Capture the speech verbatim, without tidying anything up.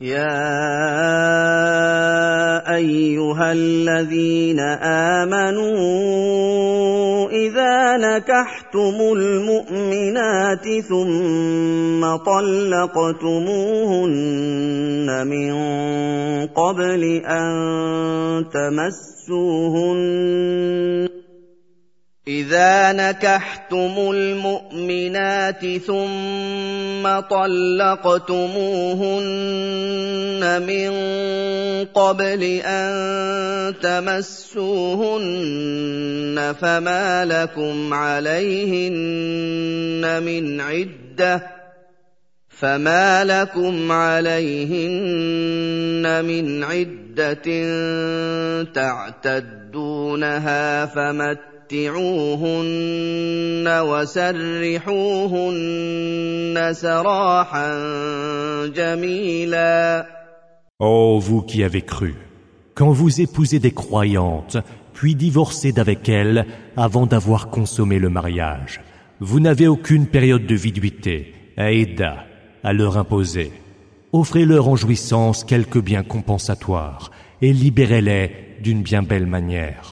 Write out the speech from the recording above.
يا أيها الذين آمنوا إذا نكحتم المؤمنات ثم طلقتموهن من قبل أن تمسوهن إذا نكحتم المؤمنات ثم طلقتموهن من قبل أن تمسوهن فما لكم عليهن من عدة فما لكم عليهن من عدة تعتدونها فمتعوهن وسرحوهن سراحا جميلا. Ô vous qui avez cru, quand vous épousez des croyantes, puis divorcez d'avec elles avant d'avoir consommé le mariage, vous n'avez aucune période de viduité, aïda, à leur imposer. Offrez-leur en jouissance quelques biens compensatoires et libérez-les d'une bien belle manière.